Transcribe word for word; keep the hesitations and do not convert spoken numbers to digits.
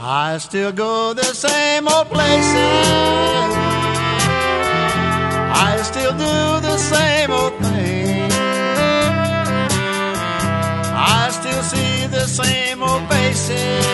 I still go the same old places, I still do the same old thing, I still see the same old faces